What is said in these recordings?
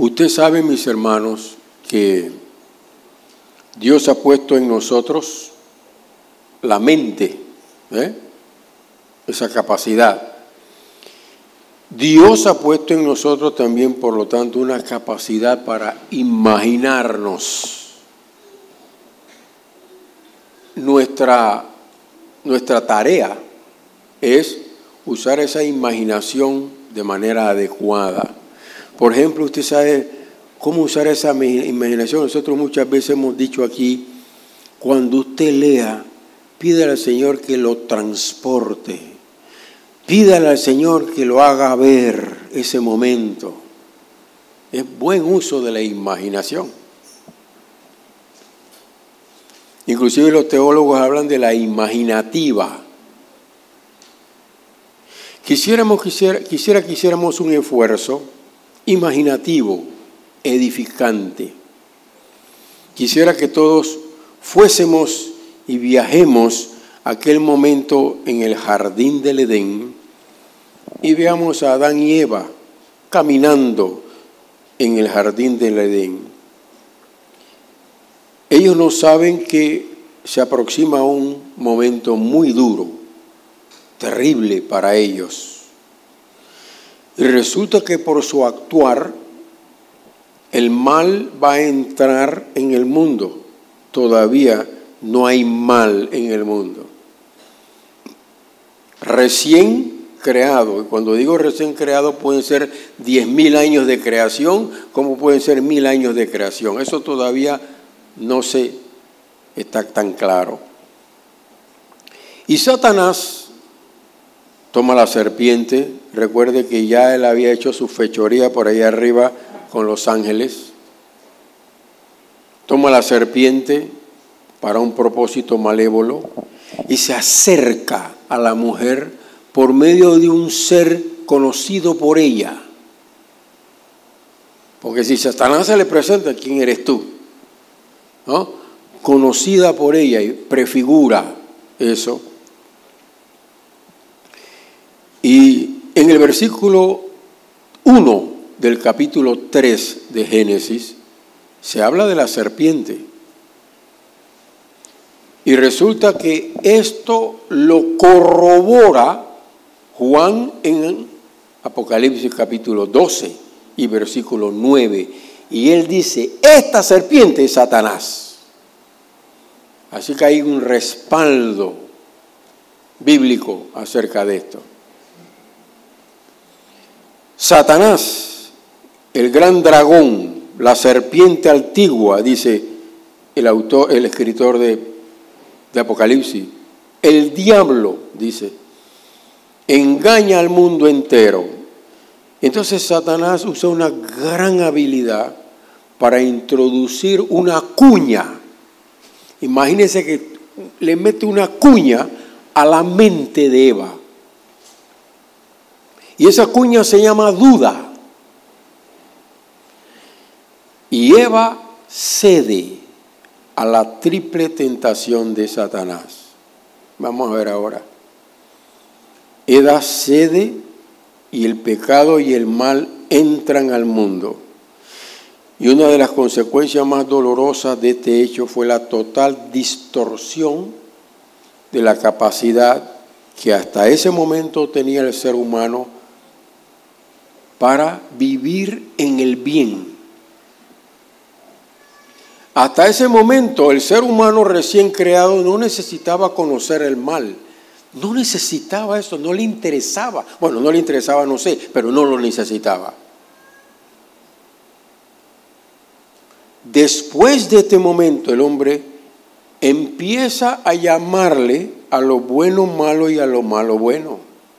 Usted sabe, mis hermanos, que Dios ha puesto en nosotros la mente, esa capacidad. Dios ha puesto en nosotros también, por lo tanto, una capacidad para imaginarnos. Nuestra tarea es usar esa imaginación de manera adecuada. Por ejemplo, usted sabe cómo usar esa imaginación. Nosotros muchas veces hemos dicho aquí, cuando usted lea, pídale al Señor que lo transporte. Pídale al Señor que lo haga ver ese momento. Es buen uso de la imaginación. Inclusive los teólogos hablan de la imaginativa. Quisiéramos que hiciéramos un esfuerzo imaginativo, edificante. Quisiera que todos fuésemos y viajemos a aquel momento en el jardín del Edén y veamos a Adán y Eva caminando en el jardín del Edén. Ellos no saben que se aproxima un momento muy duro, terrible para ellos. Y resulta que por su actuar, el mal va a entrar en el mundo. Todavía no hay mal en el mundo. Recién creado, y cuando digo recién creado pueden ser 10,000 años de creación, como pueden ser 1,000 años de creación. Eso todavía no se está tan claro. Y Satanás toma la serpiente. Recuerde que ya él había hecho su fechoría por ahí arriba con los ángeles. Toma la serpiente para un propósito malévolo y se acerca a la mujer por medio de un ser conocido por ella. Porque si Satanás se le presenta, ¿quién eres tú? ¿No? Conocida por ella y prefigura eso. Y en el versículo 1 del capítulo 3 de Génesis se habla de la serpiente. Y resulta que esto lo corrobora Juan en Apocalipsis capítulo 12 y versículo 9. Y él dice, esta serpiente es Satanás. Así que hay un respaldo bíblico acerca de esto. Satanás, el gran dragón, la serpiente antigua, dice el escritor de Apocalipsis, el diablo, dice, engaña al mundo entero. Entonces Satanás usa una gran habilidad para introducir una cuña. Imagínense que le mete una cuña a la mente de Eva. Y esa cuña se llama duda. Y Eva cede a la triple tentación de Satanás. Vamos a ver ahora. Eva cede y el pecado y el mal entran al mundo. Y una de las consecuencias más dolorosas de este hecho fue la total distorsión de la capacidad que hasta ese momento tenía el ser humano para vivir en el bien. Hasta ese momento el ser humano recién creado no necesitaba conocer el mal. No necesitaba eso, no le interesaba. Bueno, no le interesaba, no sé, pero no lo necesitaba. Después de este momento, el hombre empieza a llamarle a lo bueno malo y a lo malo bueno.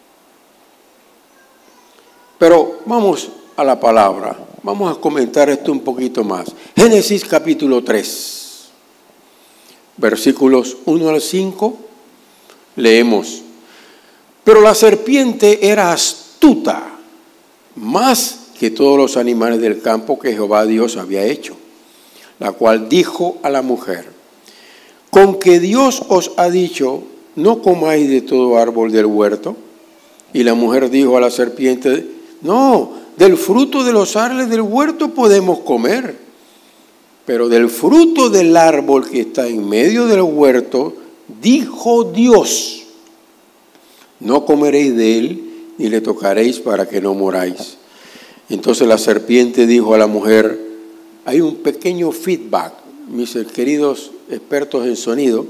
Pero vamos a la palabra. Vamos a comentar esto un poquito más. Génesis capítulo 3, versículos 1 al 5, leemos. Pero la serpiente era astuta, más que todos los animales del campo que Jehová Dios había hecho, la cual dijo a la mujer, con que Dios os ha dicho, no comáis de todo árbol del huerto. Y la mujer dijo a la serpiente, no, del fruto de los árboles del huerto podemos comer, pero del fruto del árbol que está en medio del huerto, dijo Dios, no comeréis de él ni le tocaréis para que no moráis. Entonces la serpiente dijo a la mujer, hay un pequeño feedback, mis queridos expertos en sonido.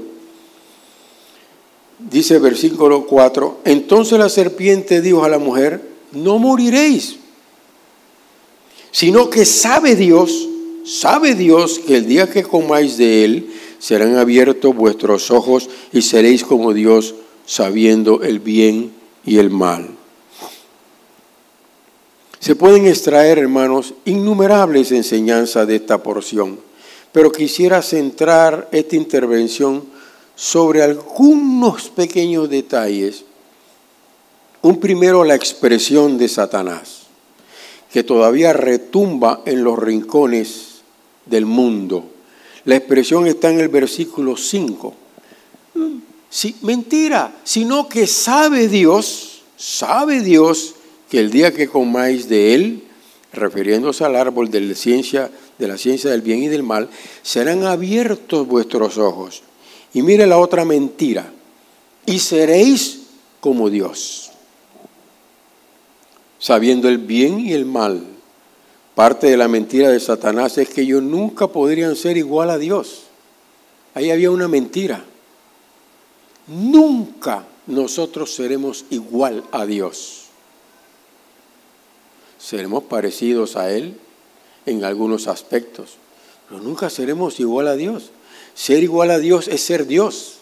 Dice versículo 4, entonces la serpiente dijo a la mujer, no moriréis, sino que sabe Dios que el día que comáis de él, serán abiertos vuestros ojos y seréis como Dios, sabiendo el bien y el mal. Se pueden extraer, hermanos, innumerables enseñanzas de esta porción, pero quisiera centrar esta intervención sobre algunos pequeños detalles. Un primero, la expresión de Satanás, que todavía retumba en los rincones del mundo. La expresión está en el versículo 5. Sí, mentira, sino que sabe Dios que el día que comáis de él, refiriéndose al árbol de la ciencia del bien y del mal, serán abiertos vuestros ojos. Y mire la otra mentira, y seréis como Dios, sabiendo el bien y el mal. Parte de la mentira de Satanás es que ellos nunca podrían ser igual a Dios. Ahí había una mentira. Nunca nosotros seremos igual a Dios. Seremos parecidos a Él en algunos aspectos, pero nunca seremos igual a Dios. Ser igual a Dios es ser Dios.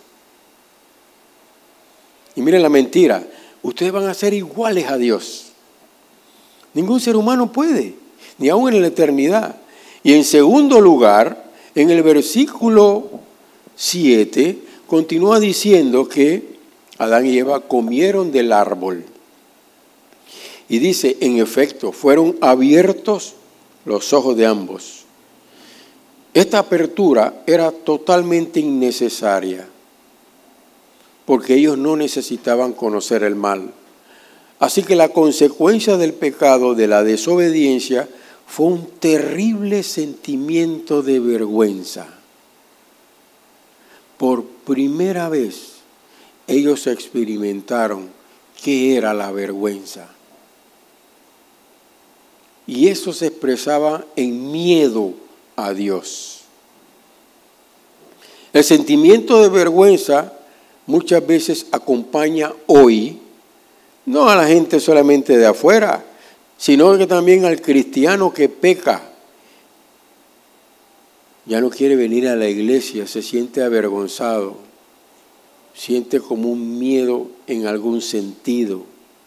Y miren la mentira, ustedes van a ser iguales a Dios. Ningún ser humano puede, ni aún en la eternidad. Y en segundo lugar, en el versículo 7, continúa diciendo que Adán y Eva comieron del árbol. Y dice, en efecto, fueron abiertos los ojos de ambos. Esta apertura era totalmente innecesaria, porque ellos no necesitaban conocer el mal. Así que la consecuencia del pecado, de la desobediencia, fue un terrible sentimiento de vergüenza. Por primera vez, ellos experimentaron qué era la vergüenza. Y eso se expresaba en miedo a Dios. El sentimiento de vergüenza muchas veces acompaña hoy, no a la gente solamente de afuera, sino que también al cristiano que peca. Ya no quiere venir a la iglesia, se siente avergonzado, siente como un miedo en algún sentido.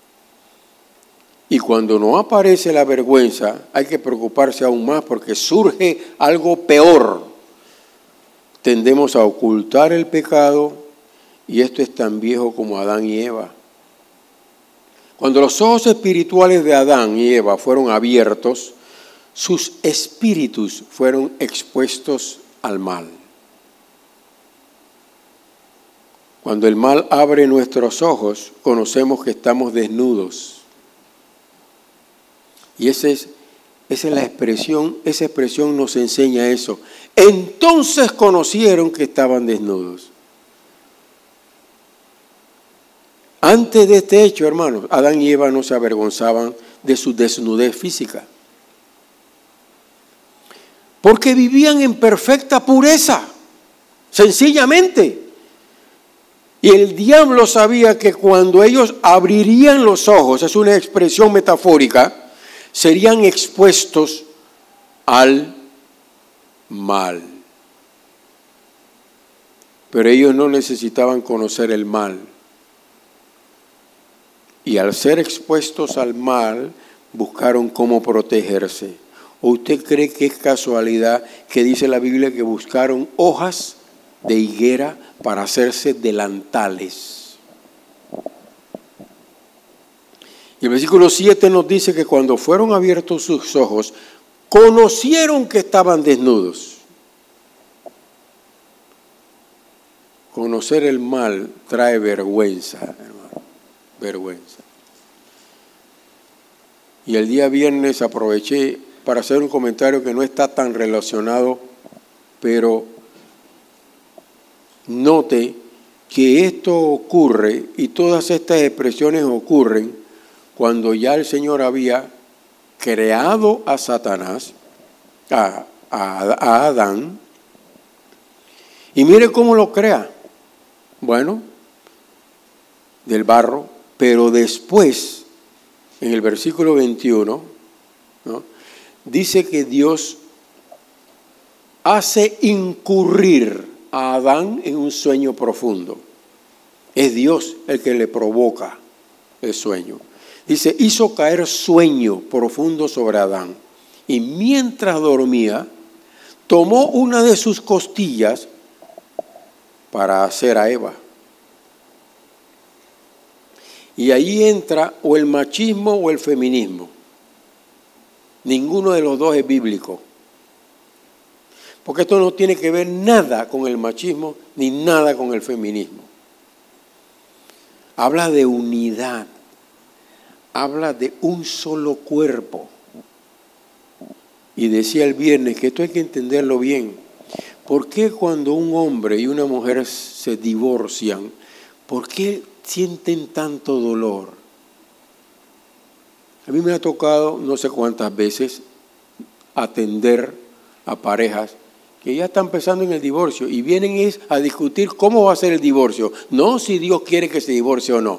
Y cuando no aparece la vergüenza, hay que preocuparse aún más porque surge algo peor. Tendemos a ocultar el pecado y esto es tan viejo como Adán y Eva. Cuando los ojos espirituales de Adán y Eva fueron abiertos, sus espíritus fueron expuestos al mal. Cuando el mal abre nuestros ojos, conocemos que estamos desnudos. Y esa es la expresión, esa expresión nos enseña eso. Entonces conocieron que estaban desnudos. Antes de este hecho, hermanos, Adán y Eva no se avergonzaban de su desnudez física, porque vivían en perfecta pureza, sencillamente. Y el diablo sabía que cuando ellos abrirían los ojos, es una expresión metafórica, serían expuestos al mal. Pero ellos no necesitaban conocer el mal. Y al ser expuestos al mal, buscaron cómo protegerse. ¿O usted cree que es casualidad que dice la Biblia que buscaron hojas de higuera para hacerse delantales? Y el versículo 7 nos dice que cuando fueron abiertos sus ojos, conocieron que estaban desnudos. Conocer el mal trae vergüenza, hermano, vergüenza. Y el día viernes aproveché para hacer un comentario que no está tan relacionado, pero note que esto ocurre y todas estas expresiones ocurren cuando ya el Señor había creado a Satanás, a Adán, y mire cómo lo crea. Bueno, del barro, pero después, en el versículo 21, ¿no?, dice que Dios hace incurrir a Adán en un sueño profundo. Es Dios el que le provoca el sueño. Dice, hizo caer sueño profundo sobre Adán. Y mientras dormía, tomó una de sus costillas para hacer a Eva. Y ahí entra o el machismo o el feminismo. Ninguno de los dos es bíblico. Porque esto no tiene que ver nada con el machismo ni nada con el feminismo. Habla de unidad. Habla de un solo cuerpo. Y decía el viernes que esto hay que entenderlo bien. ¿Por qué cuando un hombre y una mujer se divorcian, por qué sienten tanto dolor? A mí me ha tocado no sé cuántas veces atender a parejas que ya están pensando en el divorcio y vienen a discutir cómo va a ser el divorcio, no si Dios quiere que se divorcie o no.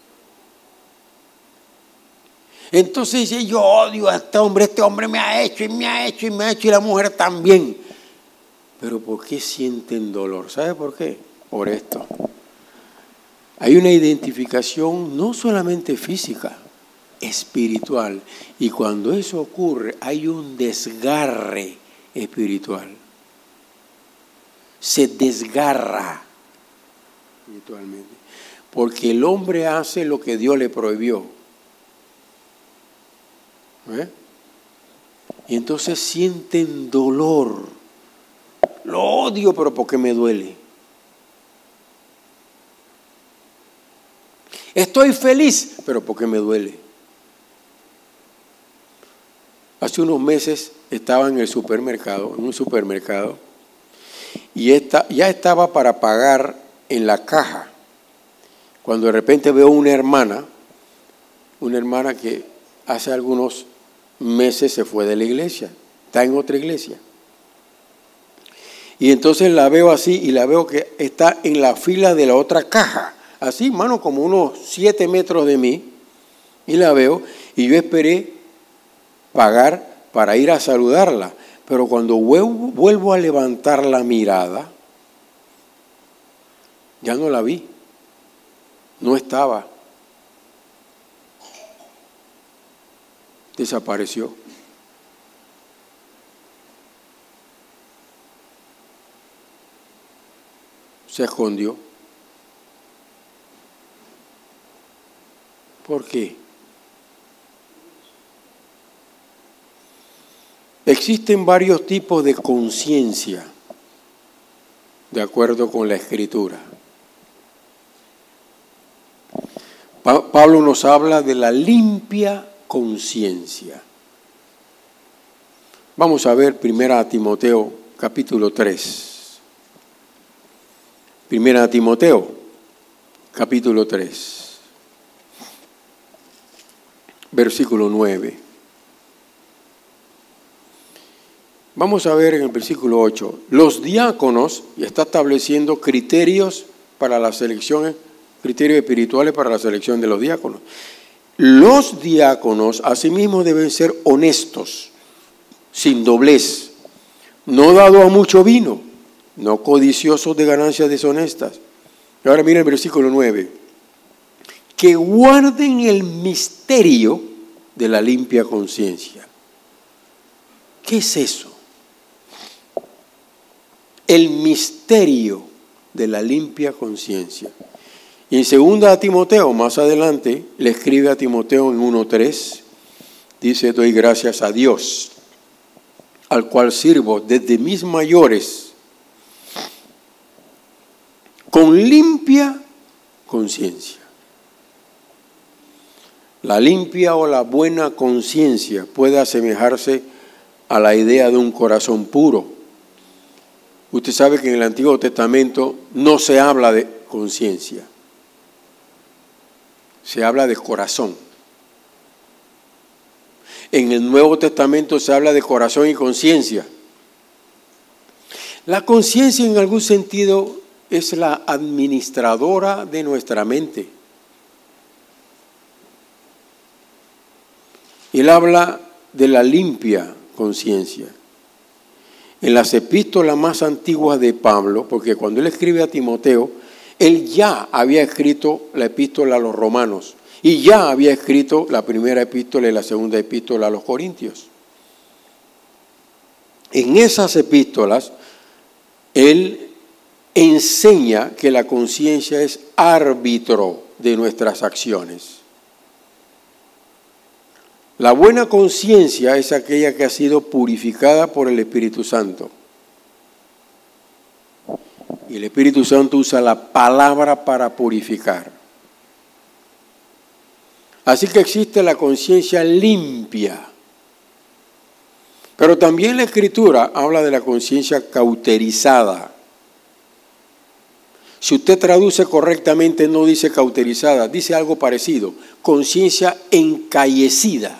Entonces dice, yo odio a este hombre me ha hecho y me ha hecho y me ha hecho y la mujer también. Pero ¿por qué sienten dolor? ¿Sabe por qué? Por esto. Hay una identificación no solamente física, espiritual. Y cuando eso ocurre, hay un desgarre espiritual. Se desgarra espiritualmente. Porque el hombre hace lo que Dios le prohibió. Y entonces sienten dolor. Lo odio, pero porque me duele. Estoy feliz, pero porque me duele. Hace unos meses estaba en un supermercado, y ya estaba para pagar en la caja, cuando de repente veo una hermana que hace algunos meses se fue de la iglesia, está en otra iglesia. Y entonces la veo así y la veo que está en la fila de la otra caja, así, mano, como unos 7 metros de mí, y la veo, y yo esperé pagar para ir a saludarla, pero cuando vuelvo a levantar la mirada, ya no la vi, no estaba, desapareció. Se escondió. ¿Por qué? Existen varios tipos de conciencia, de acuerdo con la Escritura. Pablo nos habla de la limpia conciencia. Vamos a ver 1 Timoteo capítulo 3. 1 Timoteo capítulo 3, versículo 9. Vamos a ver en el versículo 8. Los diáconos, y está estableciendo criterios para las elecciones, criterios espirituales para la selección de los diáconos. Los diáconos asimismo deben ser honestos, sin doblez, no dado a mucho vino, no codiciosos de ganancias deshonestas. Y ahora mira el versículo 9. Que guarden el misterio de la limpia conciencia. ¿Qué es eso? El misterio de la limpia conciencia. Y en 2 Timoteo, más adelante, le escribe a Timoteo en 1:3, dice, doy gracias a Dios, al cual sirvo desde mis mayores, con limpia conciencia. La limpia o la buena conciencia puede asemejarse a la idea de un corazón puro. Usted sabe que en el Antiguo Testamento no se habla de conciencia, se habla de corazón. En el Nuevo Testamento se habla de corazón y conciencia. La conciencia en algún sentido es la administradora de nuestra mente. Él habla de la limpia conciencia. En las epístolas más antiguas de Pablo, porque cuando él escribe a Timoteo, él ya había escrito la epístola a los romanos y ya había escrito la primera epístola y la segunda epístola a los corintios. En esas epístolas, él enseña que la conciencia es árbitro de nuestras acciones. La buena conciencia es aquella que ha sido purificada por el Espíritu Santo. Y el Espíritu Santo usa la palabra para purificar. Así que existe la conciencia limpia. Pero también la Escritura habla de la conciencia cauterizada. Si usted traduce correctamente, no dice cauterizada, dice algo parecido, conciencia encallecida.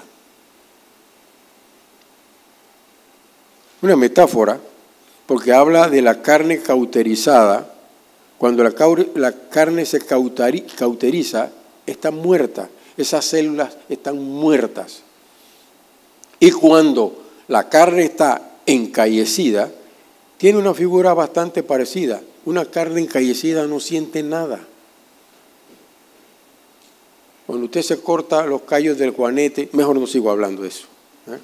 Una metáfora, porque habla de la carne cauterizada. Cuando la carne se cauteriza, está muerta, esas células están muertas. Y cuando la carne está encallecida, tiene una figura bastante parecida. Una carne encallecida no siente nada. Cuando usted se corta los callos del juanete, mejor no sigo hablando de eso.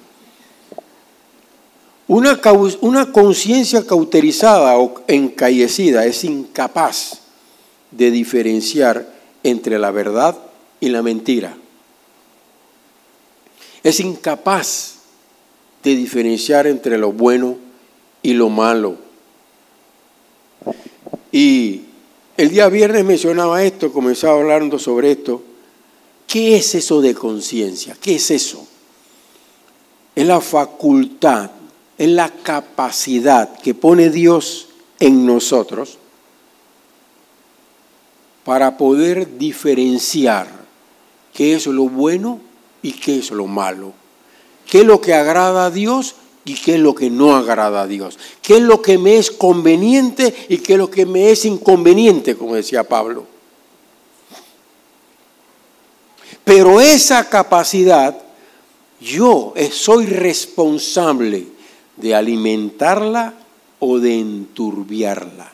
Una conciencia cauterizada o encallecida es incapaz de diferenciar entre la verdad y la mentira. Es incapaz de diferenciar entre lo bueno y lo malo. Y el día viernes mencionaba esto, comenzaba hablando sobre esto. ¿Qué es eso de conciencia? ¿Qué es eso? Es la facultad, es la capacidad que pone Dios en nosotros para poder diferenciar qué es lo bueno y qué es lo malo. ¿Qué es lo que agrada a Dios y qué es lo que no agrada a Dios? ¿Qué es lo que me es conveniente y qué es lo que me es inconveniente, como decía Pablo? Pero esa capacidad, yo soy responsable de alimentarla o de enturbiarla.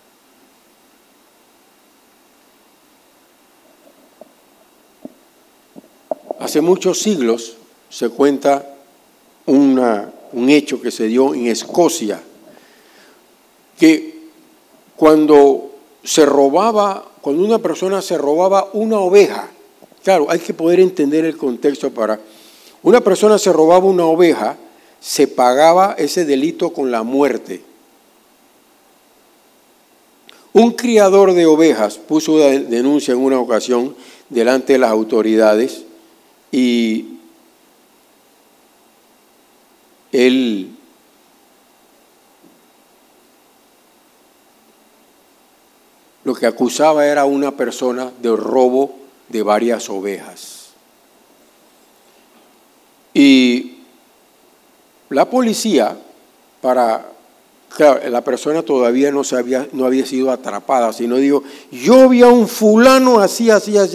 Hace muchos siglos se cuenta un hecho que se dio en Escocia, que cuando una persona se robaba una oveja, claro, hay que poder entender el contexto una persona se robaba una oveja, se pagaba ese delito con la muerte. Un criador de ovejas puso una denuncia en una ocasión delante de las autoridades y él lo que acusaba era a una persona de robo de varias ovejas. Y la policía, claro, la persona todavía no había sido atrapada, sino dijo, yo vi a un fulano así,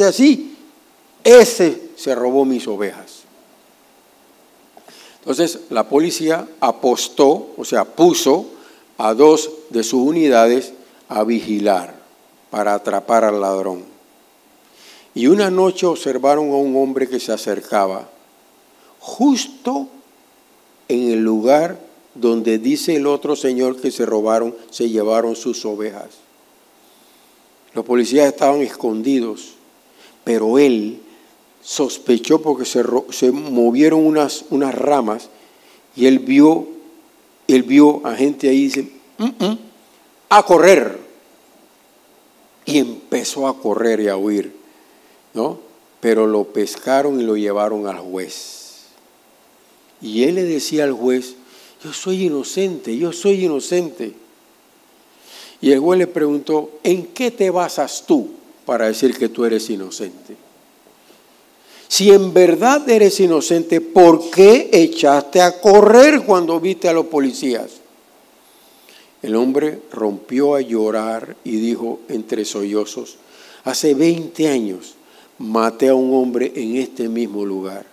ese se robó mis ovejas. Entonces la policía puso a 2 de sus unidades a vigilar para atrapar al ladrón. Y una noche observaron a un hombre que se acercaba justo en el lugar donde dice el otro señor que se llevaron sus ovejas. Los policías estaban escondidos, pero él sospechó porque se movieron unas ramas y él vio a gente ahí y dice, a correr. Y empezó a correr y a huir, ¿no? pero lo pescaron y lo llevaron al juez. Y él le decía al juez, yo soy inocente, yo soy inocente. Y el juez le preguntó, ¿en qué te basas tú para decir que tú eres inocente? Si en verdad eres inocente, ¿por qué echaste a correr cuando viste a los policías? El hombre rompió a llorar y dijo entre sollozos, hace 20 años maté a un hombre en este mismo lugar.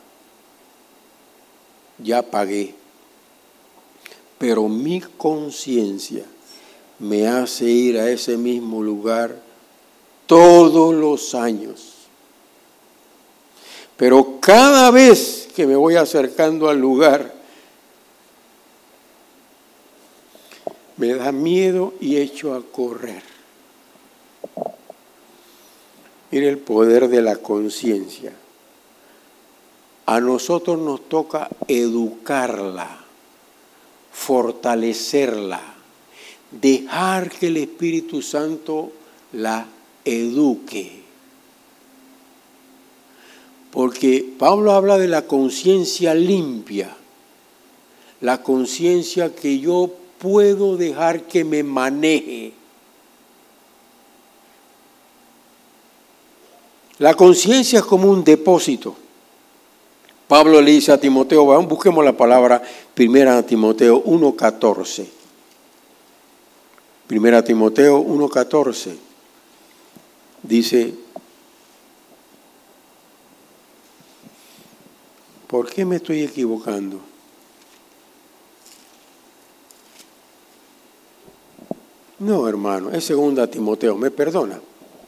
Ya pagué, pero mi conciencia me hace ir a ese mismo lugar todos los años. Pero cada vez que me voy acercando al lugar, me da miedo y echo a correr. Mire el poder de la conciencia. A nosotros nos toca educarla, fortalecerla, dejar que el Espíritu Santo la eduque. Porque Pablo habla de la conciencia limpia, la conciencia que yo puedo dejar que me maneje. La conciencia es como un depósito. Pablo le dice a Timoteo, busquemos la palabra 1 Timoteo 1:14. 1 Timoteo 1:14 dice, ¿por qué me estoy equivocando? No, hermano, es 2 Timoteo, me perdona.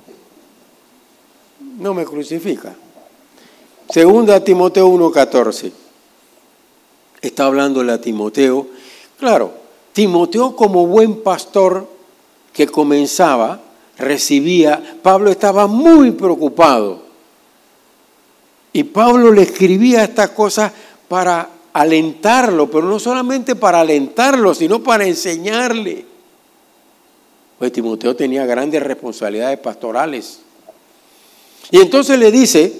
No me crucifica. 2 Timoteo 1:14. Está hablándole a Timoteo. Claro, Timoteo como buen pastor que comenzaba, recibía, Pablo estaba muy preocupado. Y Pablo le escribía estas cosas para alentarlo, pero no solamente para alentarlo, sino para enseñarle. Pues Timoteo tenía grandes responsabilidades pastorales. Y entonces le dice,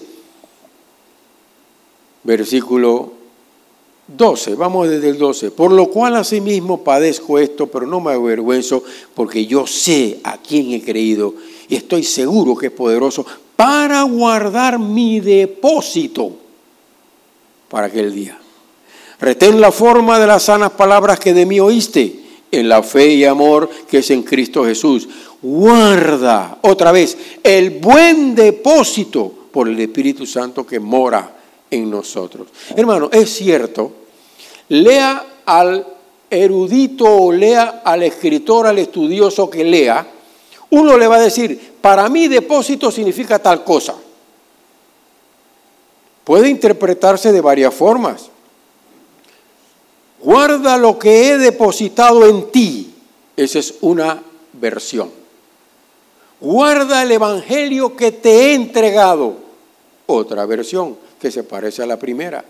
versículo 12, vamos desde el 12, por lo cual asimismo padezco esto, pero no me avergüenzo, porque yo sé a quién he creído y estoy seguro que es poderoso para guardar mi depósito para aquel día. Retén la forma de las sanas palabras que de mí oíste, en la fe y amor que es en Cristo Jesús. Guarda, otra vez, el buen depósito por el Espíritu Santo que mora en nosotros. Hermano, es cierto, lea al erudito o lea al escritor, al estudioso que lea, uno le va a decir, para mí depósito significa tal cosa. Puede interpretarse de varias formas. Guarda lo que he depositado en ti. Esa es una versión. Guarda el evangelio que te he entregado. Otra versión que se parece a la primera.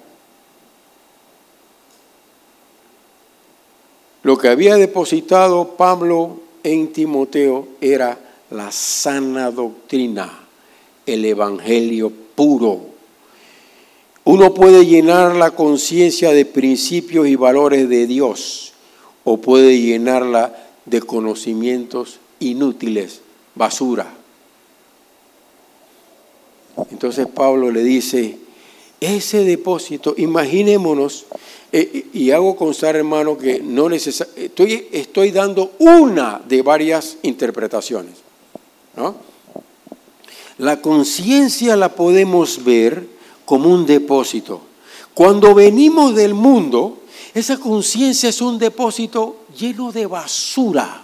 Lo que había depositado Pablo en Timoteo era la sana doctrina, el evangelio puro. Uno puede llenar la conciencia de principios y valores de Dios o puede llenarla de conocimientos inútiles, basura. Entonces Pablo le dice, ese depósito, imaginémonos, y hago constar, hermano, que no estoy dando una de varias interpretaciones, ¿no? La conciencia la podemos ver como un depósito. Cuando venimos del mundo, esa conciencia es un depósito lleno de basura.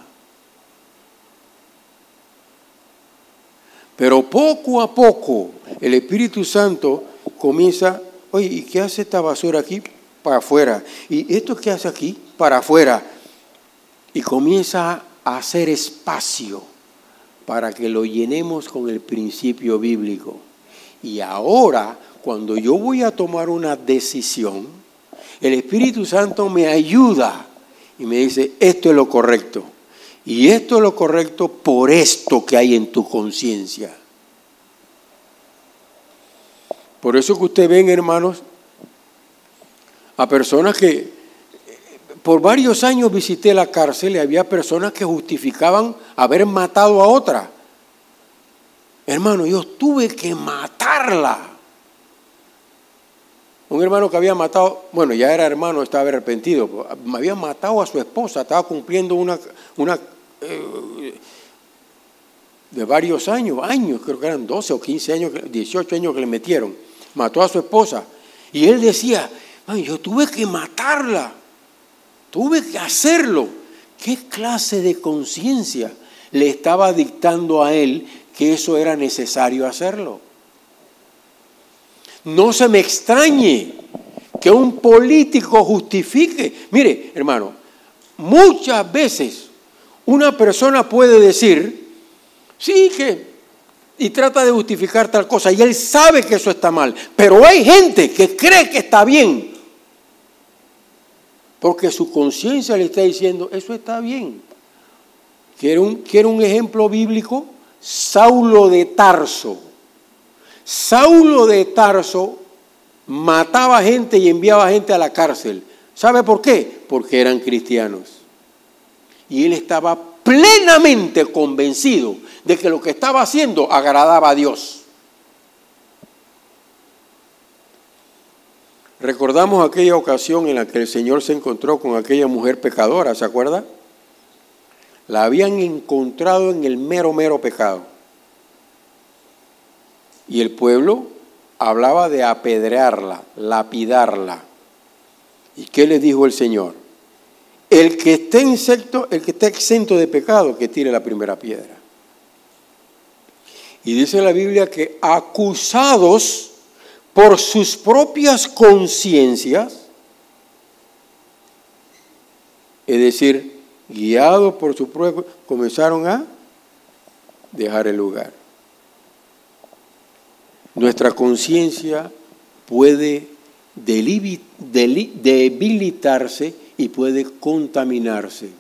Pero poco a poco el Espíritu Santo comienza, oye, ¿y qué hace esta basura aquí? Para afuera. ¿Y esto qué hace aquí? Para afuera. Y comienza a hacer espacio para que lo llenemos con el principio bíblico. Y ahora, cuando yo voy a tomar una decisión, el Espíritu Santo me ayuda y me dice, esto es lo correcto. Y esto es lo correcto por esto que hay en tu conciencia. Por eso que ustedes ven, hermanos, a personas que por varios años visité la cárcel y había personas que justificaban haber matado a otra. Hermano, yo tuve que matarla. Un hermano que había matado, bueno, ya era hermano, estaba arrepentido, me había matado a su esposa, estaba cumpliendo una de varios años, creo que eran 12 o 15 años, 18 años que le metieron. Mató a su esposa. Y él decía, yo tuve que matarla, tuve que hacerlo. ¿Qué clase de conciencia le estaba dictando a él que eso era necesario hacerlo? No se me extrañe que un político justifique. Mire, hermano, muchas veces una persona puede decir, sí, y trata de justificar tal cosa, y él sabe que eso está mal, pero hay gente que cree que está bien, porque su conciencia le está diciendo, eso está bien. ¿Quiere un ejemplo bíblico? Saulo de Tarso. Saulo de Tarso mataba gente y enviaba gente a la cárcel. ¿Sabe por qué? Porque eran cristianos. Y él estaba plenamente convencido de que lo que estaba haciendo agradaba a Dios. Recordamos aquella ocasión en la que el Señor se encontró con aquella mujer pecadora, ¿se acuerda? La habían encontrado en el mero pecado. Y el pueblo hablaba de apedrearla, lapidarla. ¿Y qué le dijo el Señor? El que esté exento de pecado, que tire la primera piedra. Y dice la Biblia que acusados por sus propias conciencias, es decir, guiados por su propio, comenzaron a dejar el lugar. Nuestra conciencia puede debilitarse y puede contaminarse.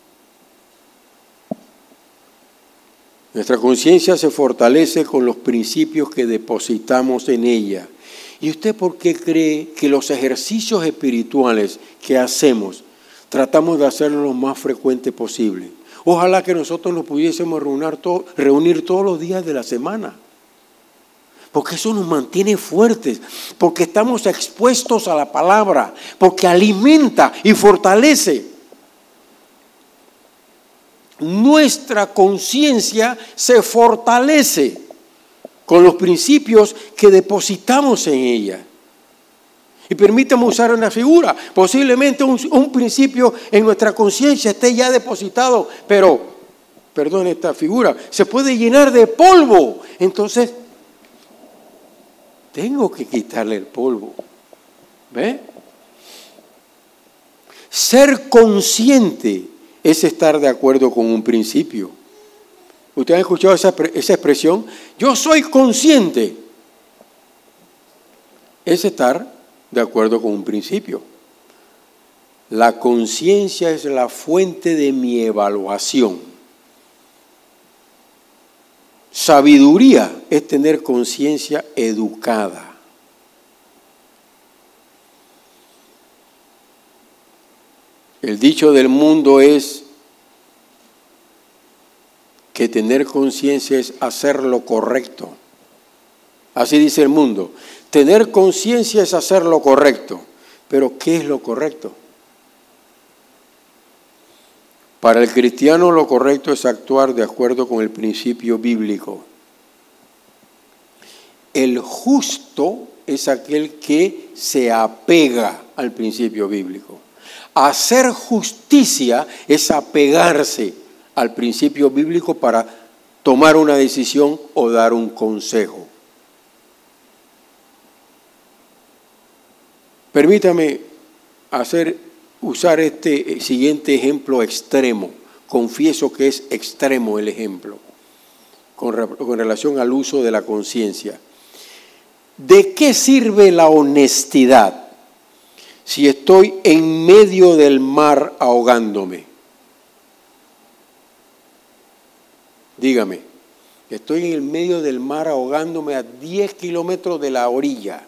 Nuestra conciencia se fortalece con los principios que depositamos en ella. ¿Y usted por qué cree que los ejercicios espirituales que hacemos tratamos de hacerlo lo más frecuente posible? Ojalá que nosotros nos pudiésemos reunir todos los días de la semana. Porque eso nos mantiene fuertes, porque estamos expuestos a la palabra, porque alimenta y fortalece. Nuestra conciencia se fortalece con los principios que depositamos en ella. Y permítame usar una figura. Posiblemente un principio en nuestra conciencia esté ya depositado, pero, perdón esta figura, se puede llenar de polvo. Entonces, tengo que quitarle el polvo. ¿Ve? Ser consciente es estar de acuerdo con un principio. ¿Ustedes han escuchado esa expresión? Yo soy consciente. Es estar de acuerdo con un principio. La conciencia es la fuente de mi evaluación. Sabiduría es tener conciencia educada. El dicho del mundo es que tener conciencia es hacer lo correcto. Así dice el mundo. Tener conciencia es hacer lo correcto. Pero ¿qué es lo correcto? Para el cristiano lo correcto es actuar de acuerdo con el principio bíblico. El justo es aquel que se apega al principio bíblico. Hacer justicia es apegarse al principio bíblico para tomar una decisión o dar un consejo. Permítame usar este siguiente ejemplo extremo. Confieso que es extremo el ejemplo con relación al uso de la conciencia. ¿De qué sirve la honestidad si estoy en medio del mar ahogándome? Dígame, Estoy en el medio del mar ahogándome a 10 kilómetros de la orilla.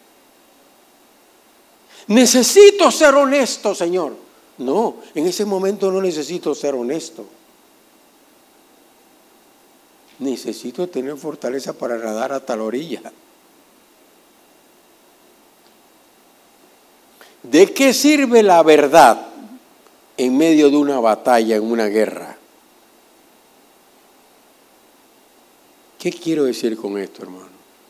Necesito ser honesto, Señor. No, en ese momento no necesito ser honesto. Necesito tener fortaleza para nadar hasta la orilla. ¿De qué sirve la verdad en medio de una batalla, en una guerra? ¿Qué quiero decir con esto, hermano?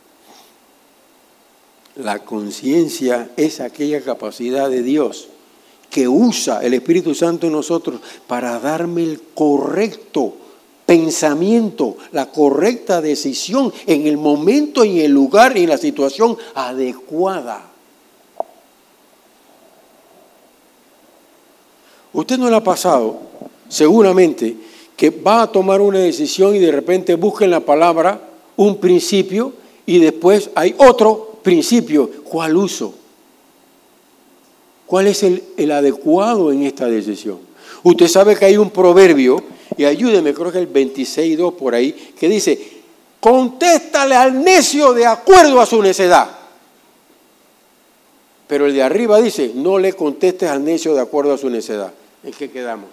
La conciencia es aquella capacidad de Dios que usa el Espíritu Santo en nosotros para darme el correcto pensamiento, la correcta decisión en el momento, en el lugar y en la situación adecuada. ¿Usted no le ha pasado, seguramente, que va a tomar una decisión y de repente busca en la palabra un principio y después hay otro principio? ¿Cuál uso? ¿Cuál es el adecuado en esta decisión? Usted sabe que hay un proverbio, y ayúdeme, creo que el 26.2 por ahí, que dice, contéstale al necio de acuerdo a su necedad. Pero el de arriba dice, no le contestes al necio de acuerdo a su necedad. ¿En qué quedamos?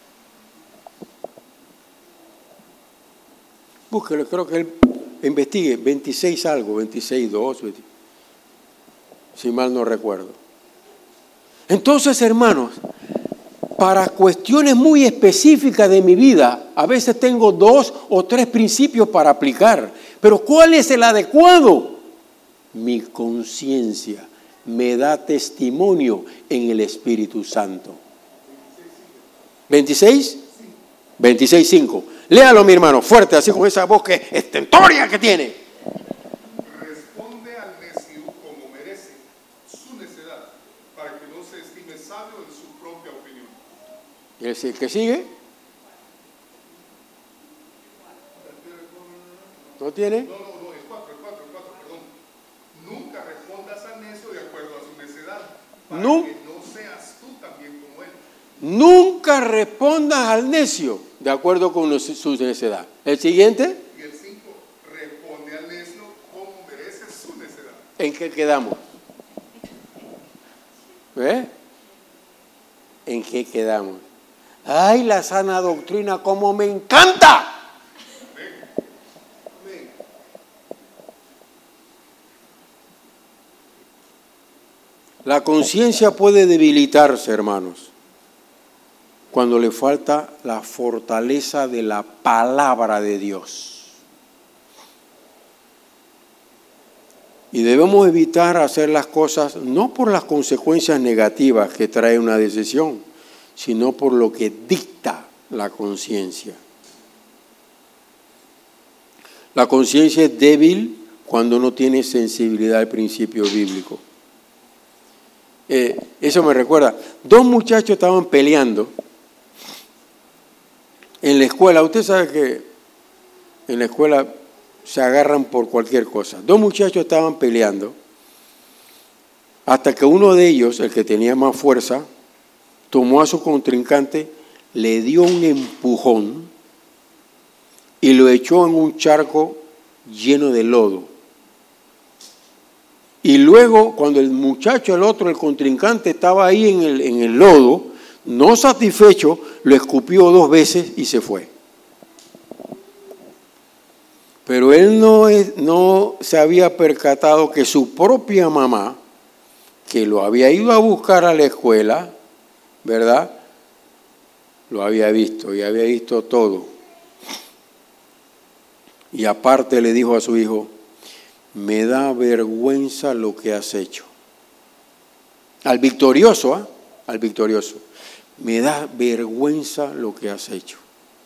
Búsquelo, creo que él investigue, 26 algo, 26.2, si mal no recuerdo. Entonces, hermanos, para cuestiones muy específicas de mi vida, a veces tengo 2 o 3 principios para aplicar. Pero ¿cuál es el adecuado? Mi conciencia me da testimonio en el Espíritu Santo. ¿26? 26.5. Léalo, mi hermano, fuerte, así con esa voz que estentoria que tiene. Responde al necio como merece su necedad, para que no se estime sabio en su propia opinión. ¿Y el que sigue? ¿No tiene? No, es 4, perdón. Nunca respondas al necio de acuerdo a su necedad, para que no seas tú también como él. Nunca respondas al necio de acuerdo con su necedad. ¿El siguiente? Y el 5, responde al necio como merece su necedad. ¿En qué quedamos? ¿En qué quedamos? ¡Ay, la sana doctrina, cómo me encanta! Amén. La conciencia puede debilitarse, hermanos, cuando le falta la fortaleza de la palabra de Dios. Y debemos evitar hacer las cosas no por las consecuencias negativas que trae una decisión, sino por lo que dicta la conciencia. La conciencia es débil cuando no tiene sensibilidad al principio bíblico. Eso me recuerda, 2 muchachos estaban peleando en la escuela. Usted sabe que en la escuela se agarran por cualquier cosa. 2 muchachos estaban peleando hasta que uno de ellos, el que tenía más fuerza, tomó a su contrincante, le dio un empujón y lo echó en un charco lleno de lodo. Y luego, cuando el muchacho, el contrincante, estaba ahí en el lodo, no satisfecho, lo escupió 2 veces y se fue. Pero él no se había percatado que su propia mamá, que lo había ido a buscar a la escuela, ¿verdad? Lo había visto y había visto todo. Y aparte le dijo a su hijo, me da vergüenza lo que has hecho. Al victorioso, me da vergüenza lo que has hecho.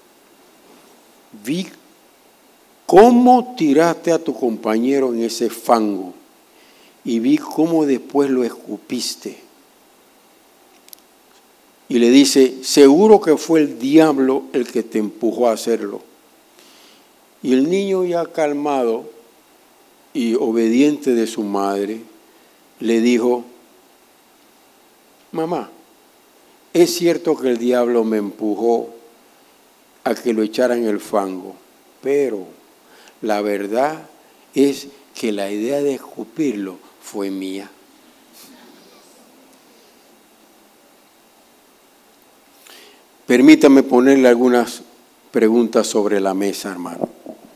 Vi cómo tiraste a tu compañero en ese fango y vi cómo después lo escupiste. Y le dice, seguro que fue el diablo el que te empujó a hacerlo. Y el niño, ya calmado y obediente de su madre, le dijo, mamá, es cierto que el diablo me empujó a que lo echara en el fango, pero La verdad es que la idea de escupirlo fue mía. Permítame ponerle algunas preguntas sobre la mesa, hermano.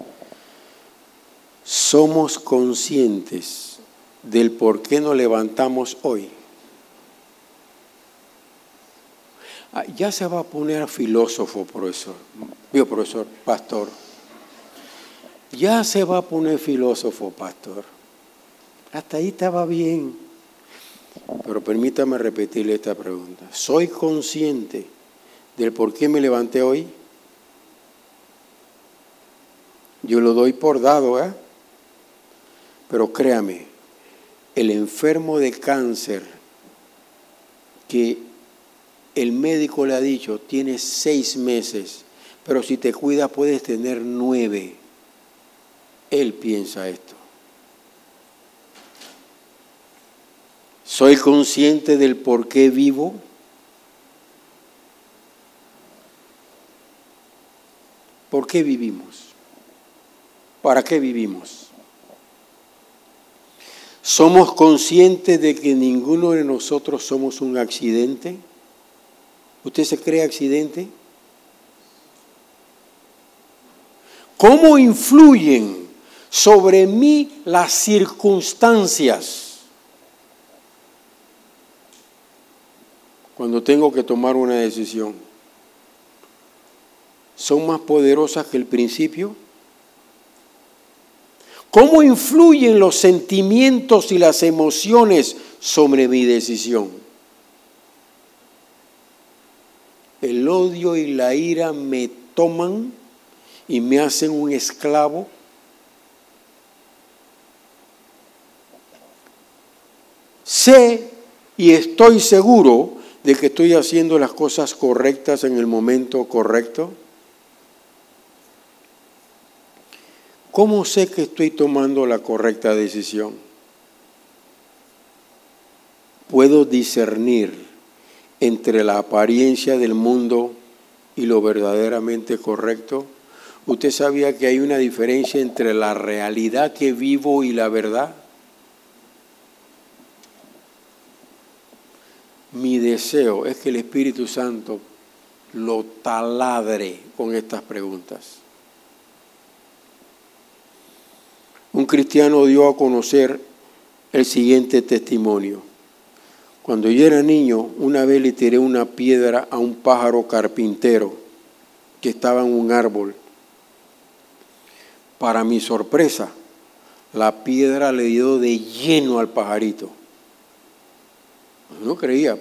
¿Somos conscientes del por qué nos levantamos hoy? Ya se va a poner filósofo, profesor. Profesor, pastor. Ya se va a poner filósofo, pastor. Hasta ahí estaba bien. Pero permítame repetirle esta pregunta. ¿Soy consciente del por qué me levanté hoy? Yo lo doy por dado, Pero créame, el enfermo de cáncer que el médico le ha dicho, tienes 6 meses, pero si te cuidas puedes tener 9. Él piensa esto. ¿Soy consciente del por qué vivo? ¿Por qué vivimos? ¿Para qué vivimos? ¿Somos conscientes de que ninguno de nosotros somos un accidente? ¿Usted se cree accidente? ¿Cómo influyen sobre mí las circunstancias cuando tengo que tomar una decisión? ¿Son más poderosas que el principio? ¿Cómo influyen los sentimientos y las emociones sobre mi decisión? El odio y la ira me toman y me hacen un esclavo. Sé y estoy seguro de que estoy haciendo las cosas correctas en el momento correcto. ¿Cómo sé que estoy tomando la correcta decisión? ¿Puedo discernir entre la apariencia del mundo y lo verdaderamente correcto? ¿Usted sabía que hay una diferencia entre la realidad que vivo y la verdad? Mi deseo es que el Espíritu Santo lo taladre con estas preguntas. Un cristiano dio a conocer el siguiente testimonio. Cuando yo era niño, una vez le tiré una piedra a un pájaro carpintero que estaba en un árbol. Para mi sorpresa, la piedra le dio de lleno al pajarito. No creía,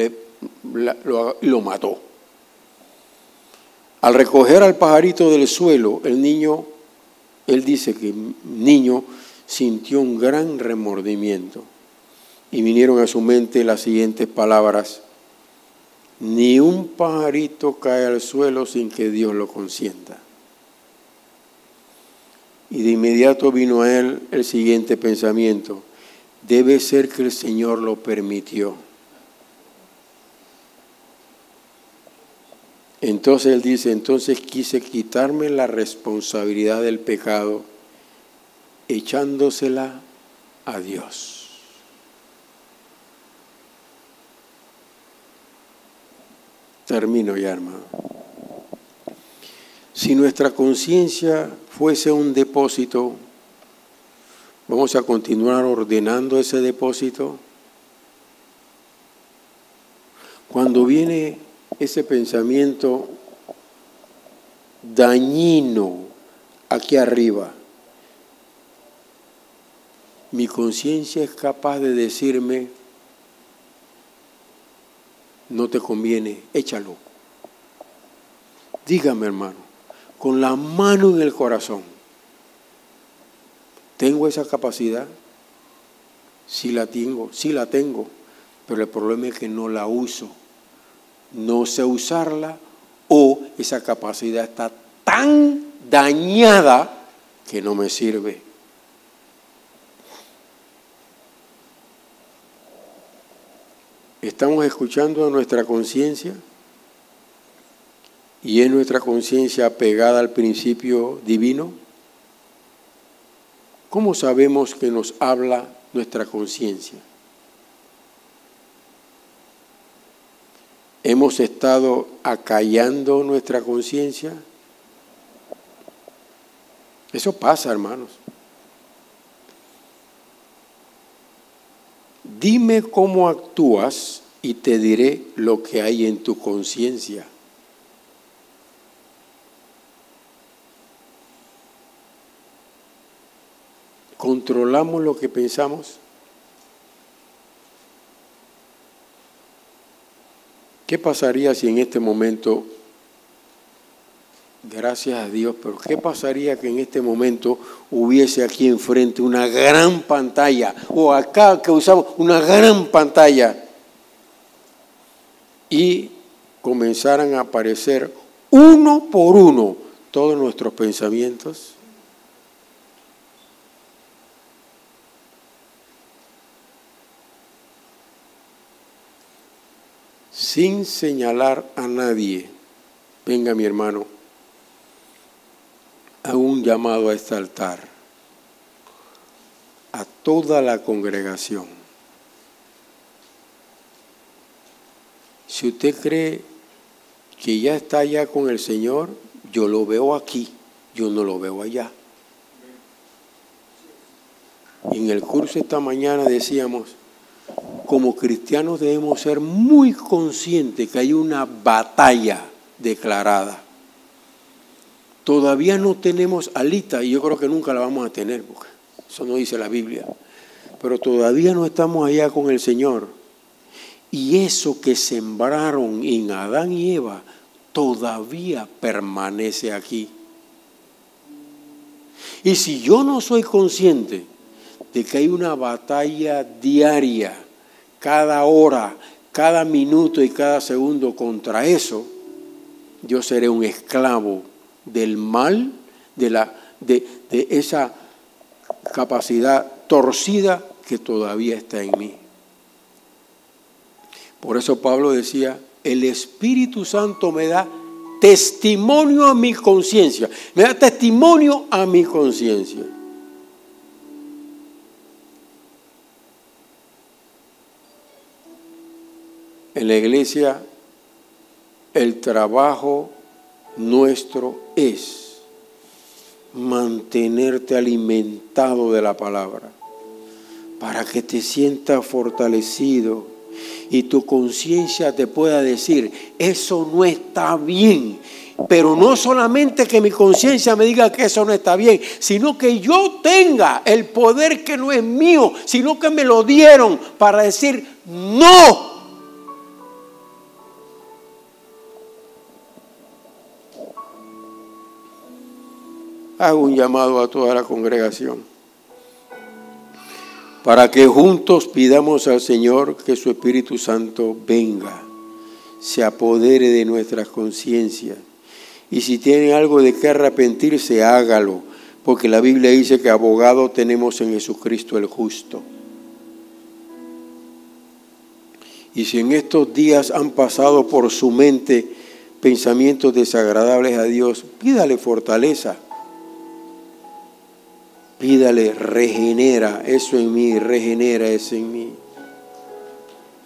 lo mató. Al recoger al pajarito del suelo, él dice que el niño sintió un gran remordimiento y vinieron a su mente las siguientes palabras: ni un pajarito cae al suelo sin que Dios lo consienta. Y de inmediato vino a él el siguiente pensamiento: debe ser que el Señor lo permitió. Entonces él dice, entonces quise quitarme la responsabilidad del pecado, echándosela a Dios. Termino ya, hermano. Si nuestra conciencia fuese un depósito, ¿vamos a continuar ordenando ese depósito? Cuando viene ese pensamiento dañino aquí arriba, mi conciencia es capaz de decirme, no te conviene, échalo. Dígame, hermano, con la mano en el corazón, ¿tengo esa capacidad? Sí la tengo, pero el problema es que no la uso. No sé usarla, o esa capacidad está tan dañada que no me sirve. ¿Estamos escuchando a nuestra conciencia? ¿Y es nuestra conciencia apegada al principio divino? ¿Cómo sabemos que nos habla nuestra conciencia? ¿Hemos estado acallando nuestra conciencia? Eso pasa, hermanos. Dime cómo actúas y te diré lo que hay en tu conciencia. ¿Controlamos lo que pensamos? ¿Qué pasaría si en este momento, gracias a Dios, pero qué pasaría que en este momento hubiese aquí enfrente una gran pantalla, o acá que usamos una gran pantalla, y comenzaran a aparecer uno por uno todos nuestros pensamientos? Sin señalar a nadie, venga mi hermano, hago un llamado a este altar, a toda la congregación. Si usted cree que ya está allá con el Señor, yo lo veo aquí, yo no lo veo allá. Y en el curso esta mañana decíamos, como cristianos debemos ser muy conscientes que hay una batalla declarada. Todavía no tenemos alita, y yo creo que nunca la vamos a tener, porque eso no dice la Biblia. Pero todavía no estamos allá con el Señor. Y eso que sembraron en Adán y Eva todavía permanece aquí. Y si yo no soy consciente de que hay una batalla diaria, cada hora, cada minuto y cada segundo contra eso, yo seré un esclavo del mal, de esa capacidad torcida que todavía está en mí. Por eso Pablo decía, el Espíritu Santo me da testimonio a mi conciencia, me da testimonio a mi conciencia. En la iglesia, el trabajo nuestro es mantenerte alimentado de la palabra para que te sientas fortalecido y tu conciencia te pueda decir, eso no está bien. Pero no solamente que mi conciencia me diga que eso no está bien, sino que yo tenga el poder que no es mío, sino que me lo dieron para decir no. Hago un llamado a toda la congregación para que juntos pidamos al Señor que su Espíritu Santo venga, se apodere de nuestras conciencias. Y si tiene algo de qué arrepentirse, hágalo, porque la Biblia dice que abogado tenemos en Jesucristo el justo. Y si en estos días han pasado por su mente pensamientos desagradables a Dios, pídale fortaleza. Pídale, regenera eso en mí, regenera eso en mí.